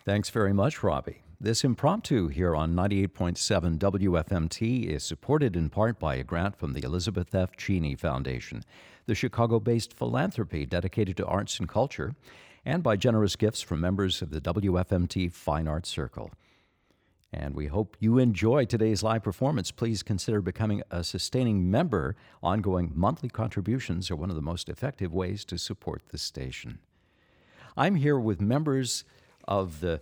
Thanks very much, Robbie. This impromptu here on 98.7 WFMT is supported in part by a grant from the Elizabeth F. Cheney Foundation, the Chicago-based philanthropy dedicated to arts and culture, and by generous gifts from members of the WFMT Fine Arts Circle. And we hope you enjoy today's live performance. Please consider becoming a sustaining member. Ongoing monthly contributions are one of the most effective ways to support the station. I'm here with members of the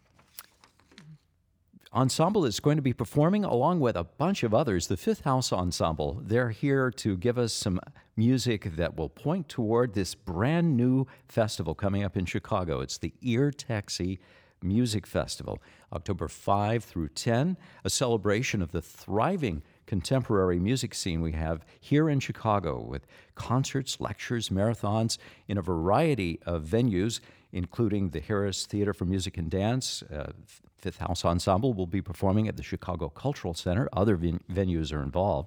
ensemble that's going to be performing along with a bunch of others, the Fifth House Ensemble. They're here to give us some music that will point toward this brand new festival coming up in Chicago. It's the Ear Taxi Music Festival, October 5 through 10, a celebration of the thriving contemporary music scene we have here in Chicago with concerts, lectures, marathons in a variety of venues, including the Harris Theater for Music and Dance. Fifth House Ensemble will be performing at the Chicago Cultural Center. Other venues are involved.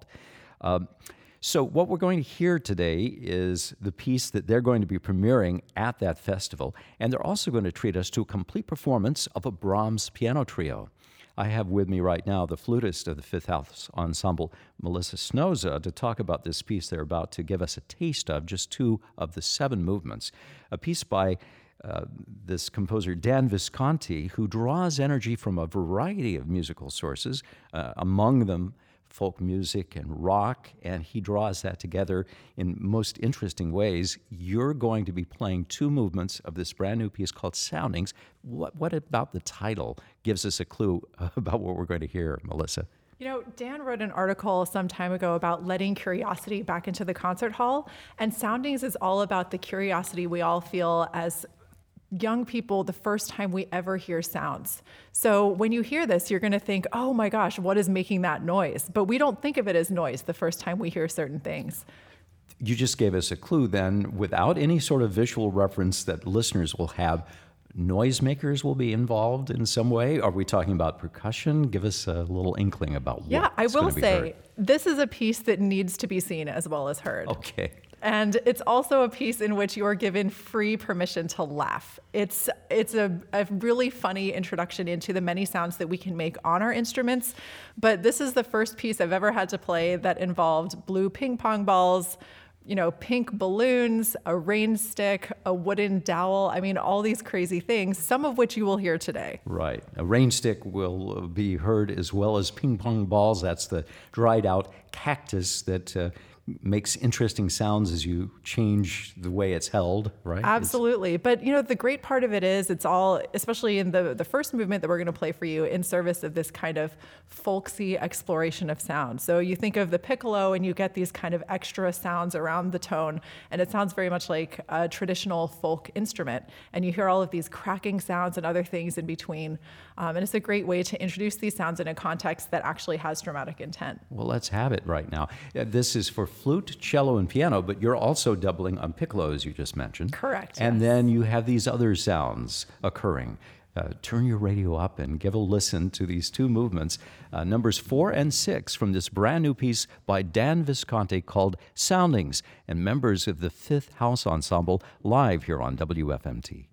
So what we're going to hear today is the piece that they're going to be premiering at that festival, and they're also going to treat us to a complete performance of a Brahms piano trio. I have with me right now the flutist of the Fifth House Ensemble, Melissa Snoza, to talk about this piece they're about to give us a taste of, just 2 of the 7 movements, a piece by this composer Dan Visconti, who draws energy from a variety of musical sources, among them folk music and rock, and he draws that together in most interesting ways. You're going to be playing 2 movements of this brand new piece called Soundings. What about the title gives us a clue about what we're going to hear, Melissa? You know, Dan wrote an article some time ago about letting curiosity back into the concert hall, and Soundings is all about the curiosity we all feel as young people the first time we ever hear sounds. So when you hear this, you're going to think, oh my gosh, what is making that noise? But we don't think of it as noise the first time we hear certain things. You just gave us a clue then. Without any sort of visual reference that listeners will have, noisemakers will be involved in some way? Are we talking about percussion? Give us a little inkling about what Yeah, I will say, heard. This is a piece that needs to be seen as well as heard. Okay. And it's also a piece in which you are given free permission to laugh. It's a really funny introduction into the many sounds that we can make on our instruments. But this is the first piece I've ever had to play that involved blue ping pong balls, pink balloons, a rain stick, a wooden dowel. I mean, all these crazy things, some of which you will hear today. Right. A rain stick will be heard as well as ping pong balls. That's the dried out cactus that makes interesting sounds as you change the way it's held, right? Absolutely. But, the great part of it is it's all, especially in the first movement that we're going to play for you, in service of this kind of folksy exploration of sound. So you think of the piccolo and you get these kind of extra sounds around the tone, and it sounds very much like a traditional folk instrument. And you hear all of these cracking sounds and other things in between. And it's a great way to introduce these sounds in a context that actually has dramatic intent. Well, let's have it right now. This is for flute, cello, and piano, but you're also doubling on piccolo, as you just mentioned. Correct. And yes. then you have these other sounds occurring. Turn your radio up and give a listen to these 2 movements, numbers 4 and 6 from this brand new piece by Dan Visconti called Soundings, and members of the Fifth House Ensemble live here on WFMT.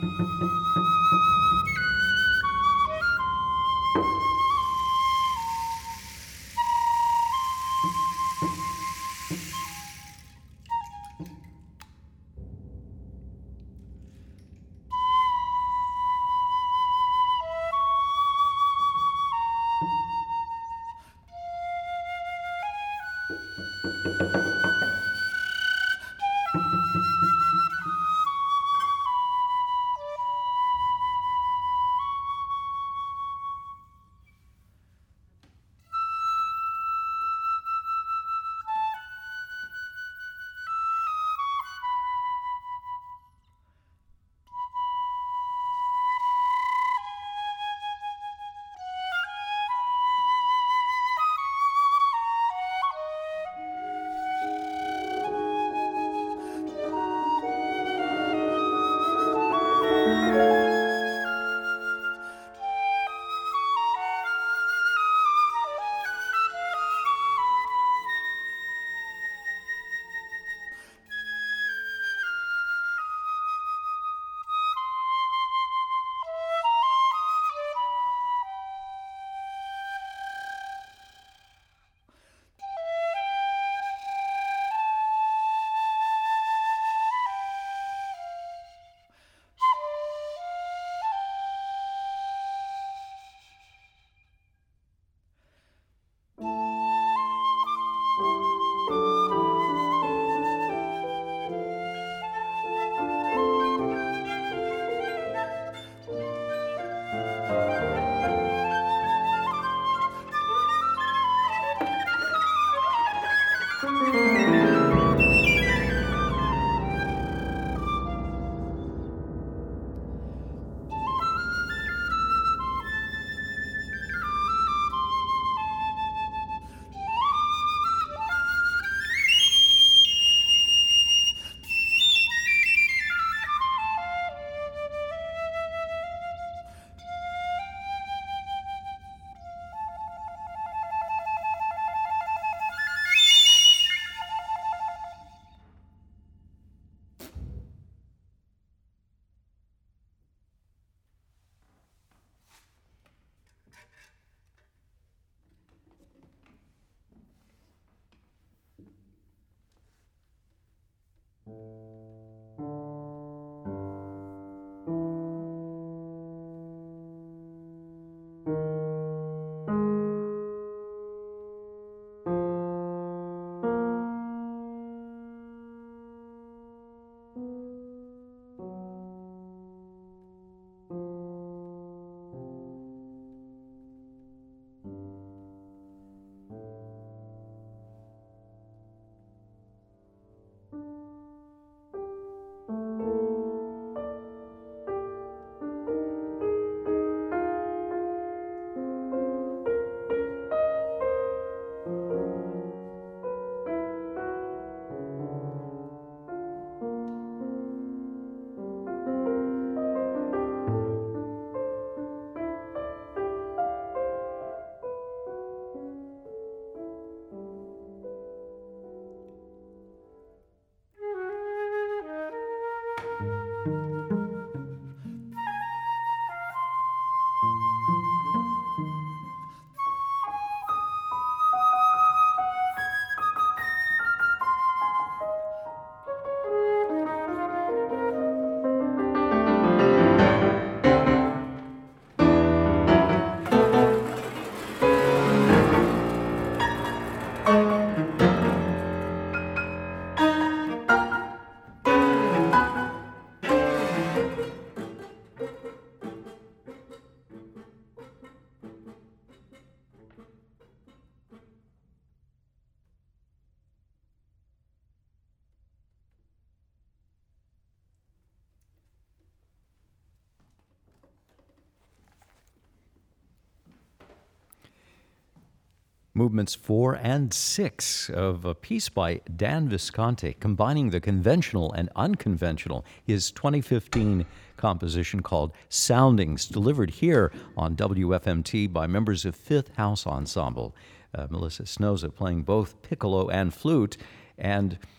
Movements 4 and 6 of a piece by Dan Visconti, combining the conventional and unconventional, his 2015 composition called Soundings, delivered here on WFMT by members of Fifth House Ensemble. Melissa Snoza playing both piccolo and flute, and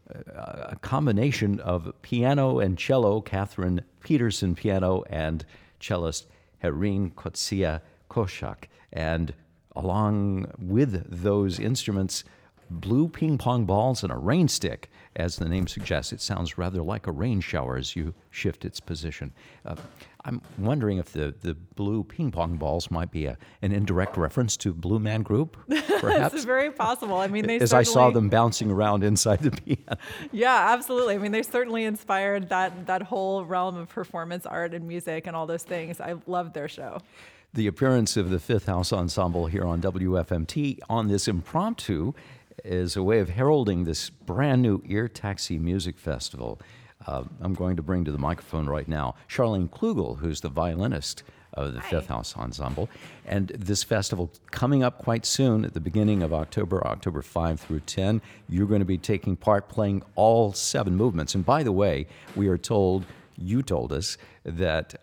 a combination of piano and cello, Catherine Peterson piano, and cellist Herin Kotsia Koshak. And along with those instruments, blue ping pong balls and a rain stick. As the name suggests, it sounds rather like a rain shower as you shift its position. I'm wondering if the blue ping pong balls might be an indirect reference to Blue Man Group, perhaps? It's very possible. I mean, as I saw them bouncing around inside the piano. Yeah, absolutely. I mean, they certainly inspired that whole realm of performance art and music and all those things. I loved their show. The appearance of the Fifth House Ensemble here on WFMT on this impromptu is a way of heralding this brand new Ear Taxi Music Festival. I'm going to bring to the microphone right now Charlene Klugel, who's the violinist of the Fifth House Ensemble. And this festival coming up quite soon at the beginning of October 5 through 10. You're going to be taking part playing all 7 movements. And by the way, we are told, you told us, that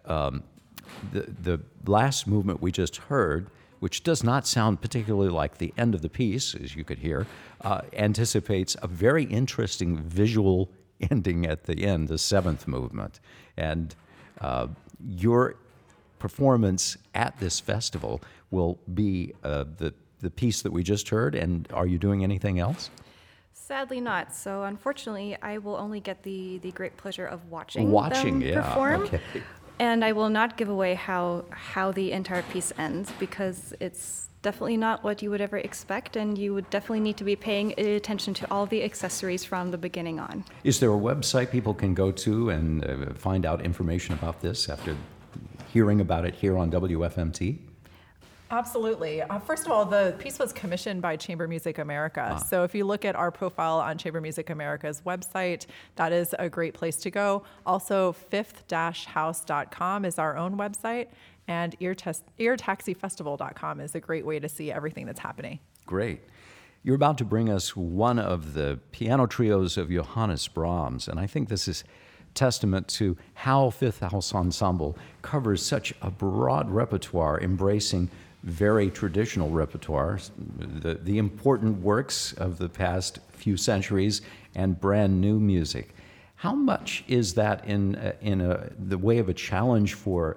the last movement we just heard, which does not sound particularly like the end of the piece, as you could hear, anticipates a very interesting visual ending at the end, the 7th movement. And your performance at this festival will be the piece that we just heard, and are you doing anything else? Sadly not. So unfortunately, I will only get the great pleasure of watching them perform. Okay. And I will not give away how the entire piece ends, because it's definitely not what you would ever expect, and you would definitely need to be paying attention to all the accessories from the beginning on. Is there a website people can go to and find out information about this after hearing about it here on WFMT? Absolutely. First of all, the piece was commissioned by Chamber Music America. So if you look at our profile on Chamber Music America's website, that is a great place to go. Also, fifth-house.com is our own website, and eartaxifestival.com is a great way to see everything that's happening. Great. You're about to bring us one of the piano trios of Johannes Brahms, and I think this is testament to how Fifth House Ensemble covers such a broad repertoire, embracing very traditional repertoire, the important works of the past few centuries, and brand new music. How much is that in the way of a challenge for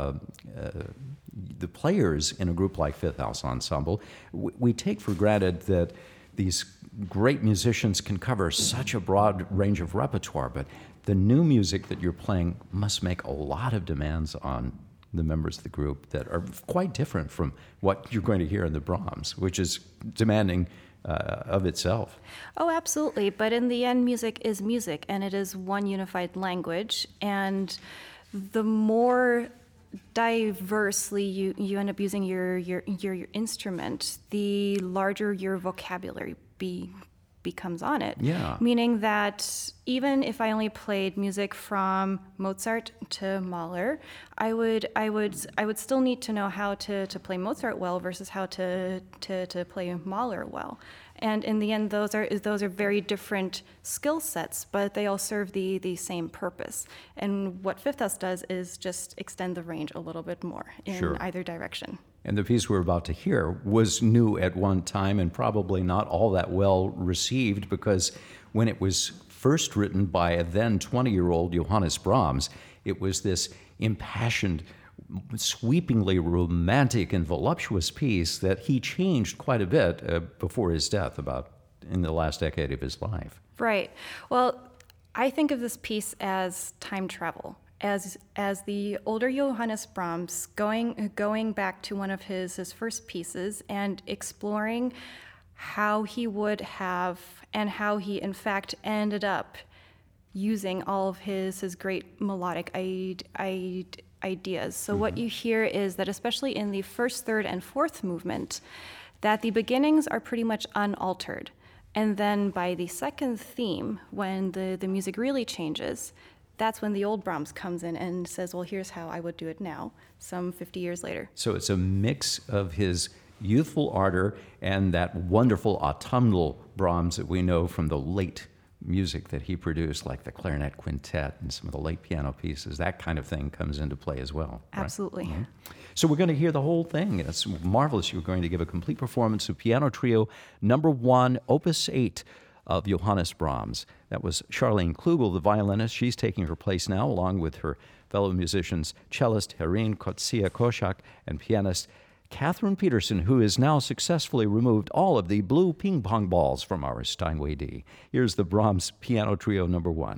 the players in a group like Fifth House Ensemble? We take for granted that these great musicians can cover such a broad range of repertoire, but the new music that you're playing must make a lot of demands on the members of the group that are quite different from what you're going to hear in the Brahms, which is demanding of itself. Oh, absolutely. But in the end, music is music, and it is one unified language. And the more diversely you end up using your instrument, the larger your vocabulary becomes on it. Yeah. Meaning that even if I only played music from Mozart to Mahler, I would still need to know how to play Mozart well versus how to play Mahler well. And in the end, those are very different skill sets, but they all serve the same purpose. And what Fifth House does is just extend the range a little bit more in either direction. And the piece we're about to hear was new at one time and probably not all that well received, because when it was first written by a then 20-year-old Johannes Brahms, it was this impassioned, sweepingly romantic and voluptuous piece that he changed quite a bit before his death, about in the last decade of his life. Right. Well, I think of this piece as time travel. As the older Johannes Brahms going back to one of his first pieces and exploring how he would have and how he in fact ended up using all of his great melodic ideas. So what you hear is that, especially in the first, third, and fourth movement, that the beginnings are pretty much unaltered. And then by the second theme, when the music really changes, that's when the old Brahms comes in and says, well, here's how I would do it now, some 50 years later. So it's a mix of his youthful ardor and that wonderful autumnal Brahms that we know from the late music that he produced, like the clarinet quintet and some of the late piano pieces. That kind of thing comes into play as well. Absolutely. Right? Mm-hmm. So we're going to hear the whole thing. It's marvelous. You're going to give a complete performance of Piano Trio Number 1, Opus 8, of Johannes Brahms. That was Charlene Klugel, the violinist. She's taking her place now, along with her fellow musicians, cellist Herin Kotsia-Koshak and pianist Catherine Peterson, who has now successfully removed all of the blue ping pong balls from our Steinway D. Here's the Brahms Piano Trio No. 1.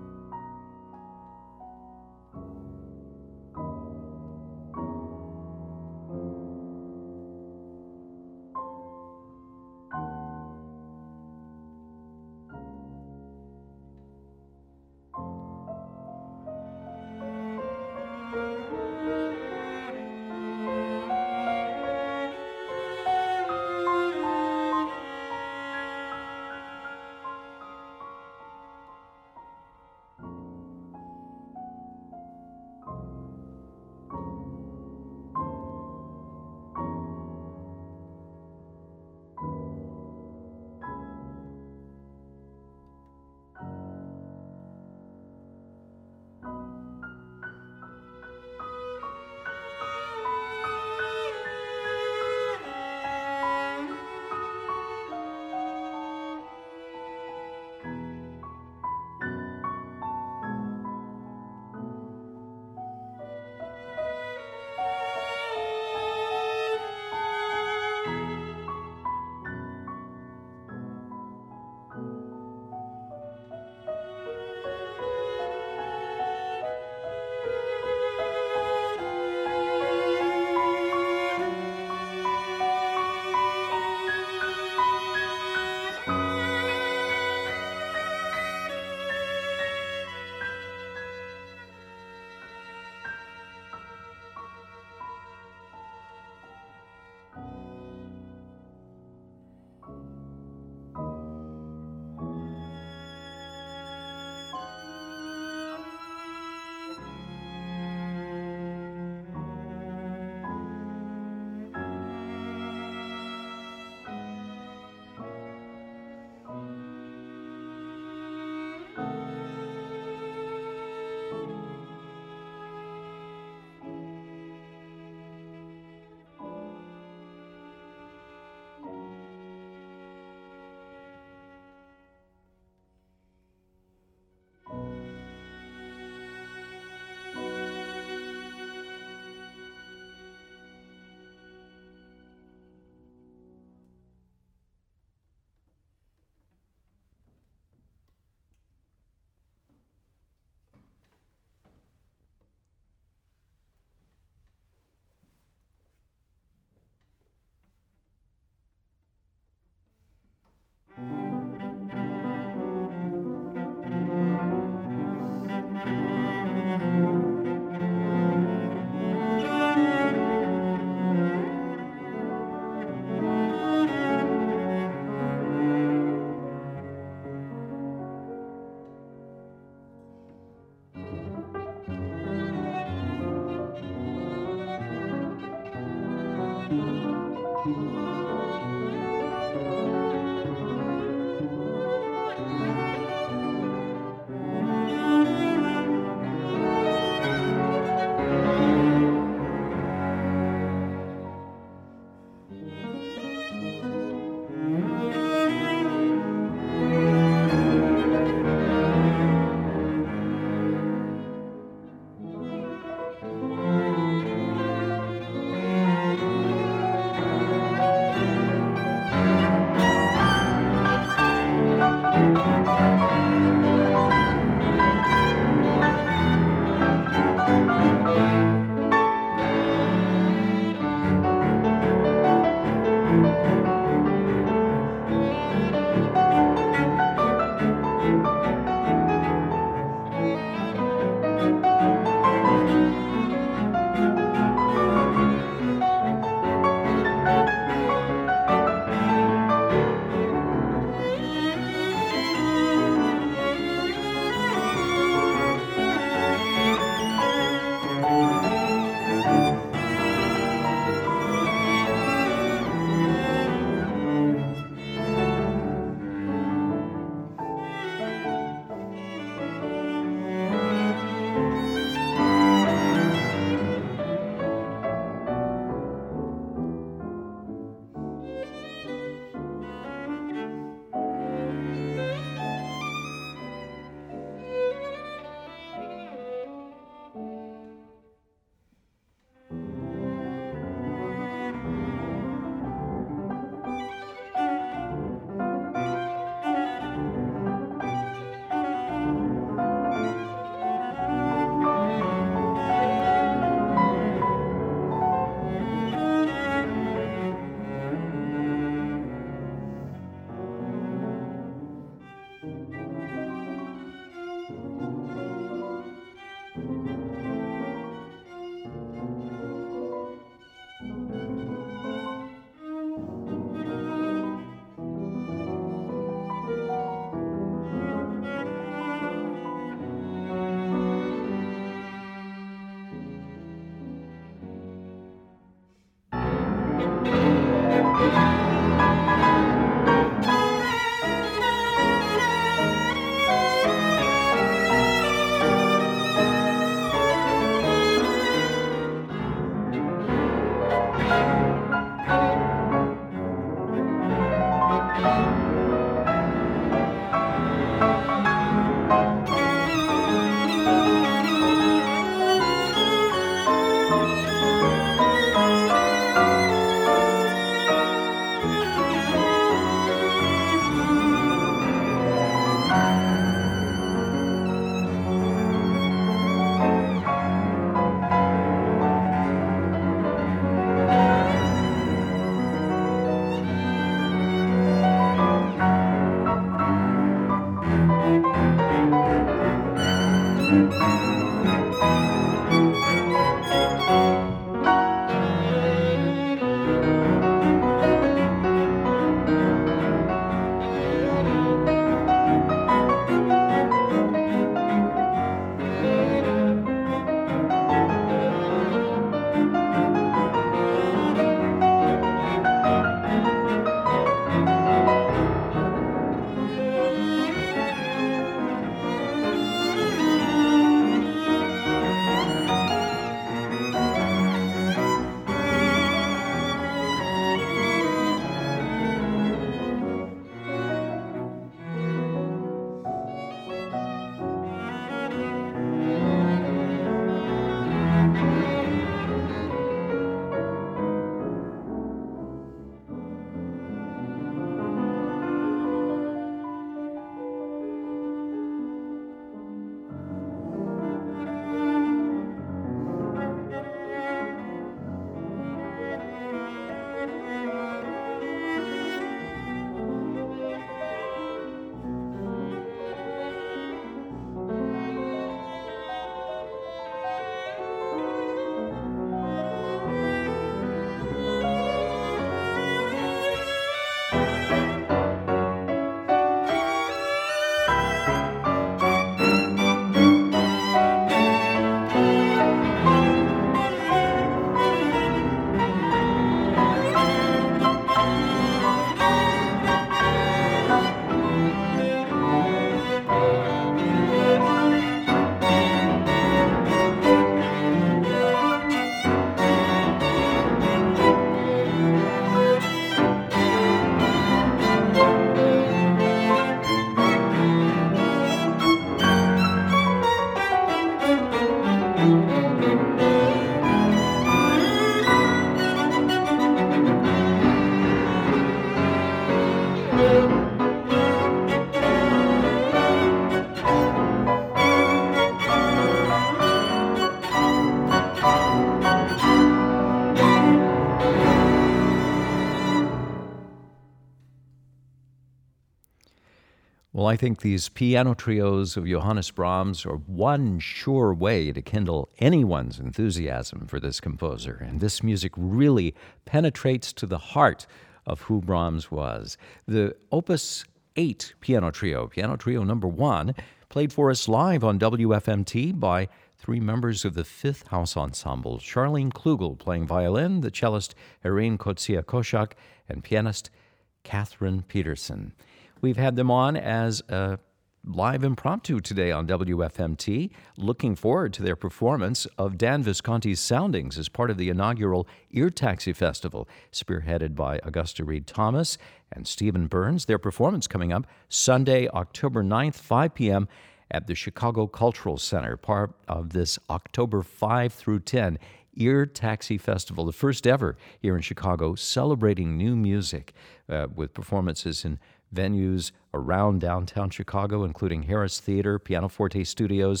Well, I think these piano trios of Johannes Brahms are one sure way to kindle anyone's enthusiasm for this composer. And this music really penetrates to the heart of who Brahms was. The Opus 8 piano trio number 1, played for us live on WFMT by three members of the Fifth House Ensemble: Charlene Klugel playing violin, the cellist Irene Kotsia-Koshak, and pianist Catherine Peterson. We've had them on as a live impromptu today on WFMT. Looking forward to their performance of Dan Visconti's Soundings as part of the inaugural Ear Taxi Festival, spearheaded by Augusta Reed Thomas and Stephen Burns. Their performance coming up Sunday, October 9th, 5 p.m. at the Chicago Cultural Center, part of this October 5 through 10 Ear Taxi Festival, the first ever here in Chicago, celebrating new music with performances in venues around downtown Chicago, including Harris Theater, Pianoforte Studios,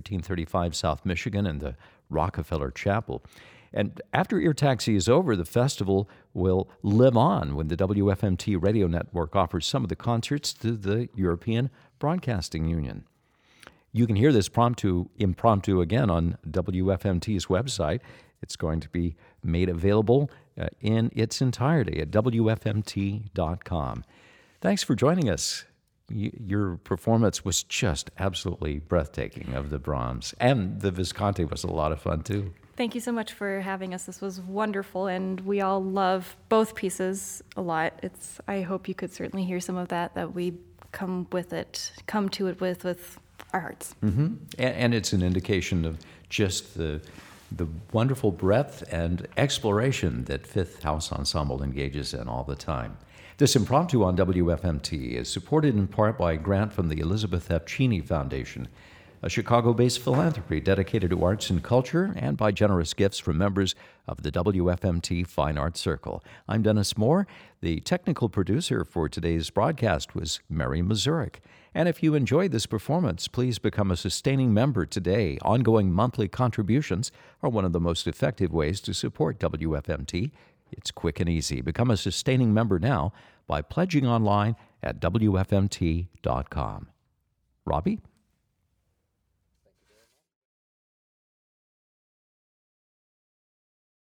1335 South Michigan, and the Rockefeller Chapel. And after Ear Taxi is over, the festival will live on when the WFMT radio network offers some of the concerts to the European Broadcasting Union. You can hear this impromptu again on WFMT's website. It's going to be made available in its entirety at WFMT.com. Thanks for joining us. Your performance was just absolutely breathtaking of the Brahms, and the Visconti was a lot of fun too. Thank you so much for having us. This was wonderful, and we all love both pieces a lot. I hope you could certainly hear some of that we come to it with our hearts. Mm-hmm. And it's an indication of just the wonderful breadth and exploration that Fifth House Ensemble engages in all the time. This impromptu on WFMT is supported in part by a grant from the Elizabeth F. Cheney Foundation, a Chicago-based philanthropy dedicated to arts and culture, and by generous gifts from members of the WFMT Fine Arts Circle. I'm Dennis Moore. The technical producer for today's broadcast was Mary Mazurik. And if you enjoyed this performance, please become a sustaining member today. Ongoing monthly contributions are one of the most effective ways to support WFMT. It's quick and easy. Become a sustaining member now by pledging online at WFMT.com. Robbie?